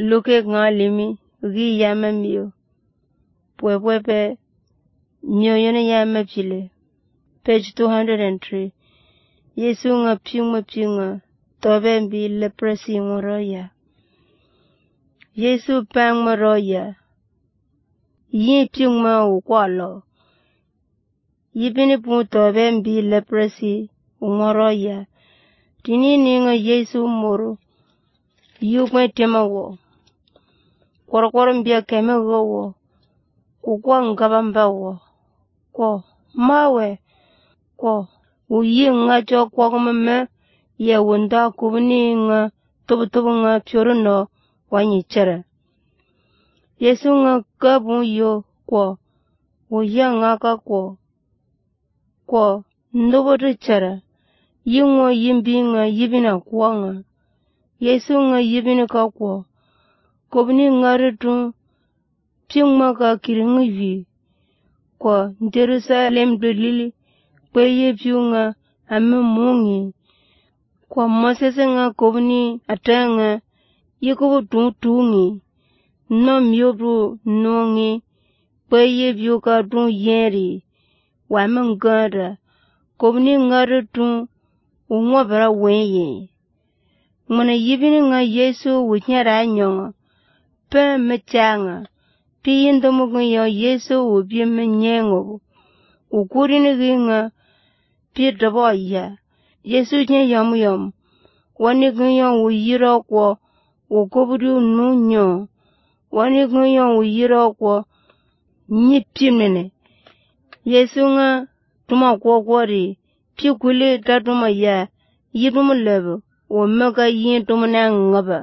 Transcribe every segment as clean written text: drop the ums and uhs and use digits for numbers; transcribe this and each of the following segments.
Luke nga limi gi yama miyo pwepwepe miyo yana yama pile page 203 Yesu nga pinga tobe mbi leprosy ngoroya Yesu pang maroya yi pinga ukwalo yibini pu tobe mbi leprosy ngoroya tini ninga Yesu moro yukwe temawo korokoro mbia kemego wo kukwa ngabamba wo ko mawe ko uyi nga cho kwa me ye wunda kubni nga tubu nga pyoruno wanyi chere Yesu nga kabu yo ko uya nga ka ko ndobo chere yingo yimbi nga yibina kwa nga Yesu nga yibini ka ko kubni nga rutu pingma ka kiringi vi ko Jerusalem dolili kwe ye piu nga ame mungi ko Moses nga kubni atanga yikubu tungi no miyobu nongi kwe ye piu ka tun yeri wa mengara kubni nga rutu ungwabara wenye Mwana yibini nga Yesu wunyara nyonga pe mechanga pi yindomu yo Yesu wubi menyengo ukurini nga pi dabo ya Yesu nye yam wani gunyo wuyiro kwa ukuburu nunyo wani gunyo wuyiro kwa nyipimene Yesu nga tuma kwa pi kuli tatuma ya yidumu lebo wamaka yin tumuna ngaba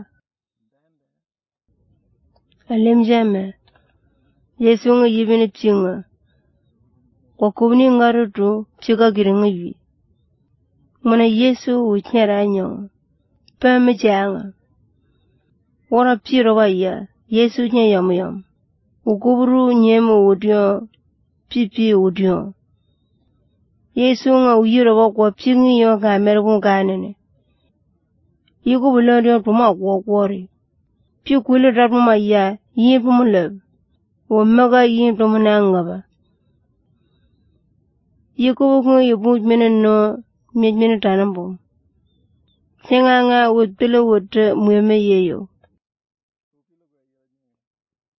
alemjame Yesu nga yibini pinga kwa kubni ngarutu pika giringi Mwana Yesu wunyara nyonga pame janga wara piro ya Yesu nye yam ukuburu nyemo wudio pipi wudio Yesu nga uyiro kwa pingi yo ka mergun kanene yikubulo tuma kwori pi kuli tatuma ya yibumuleb wamaga yin tumuna ngaba yikubu yibu meneno mejmene tanambo senga nga wutile wut mweme yeyo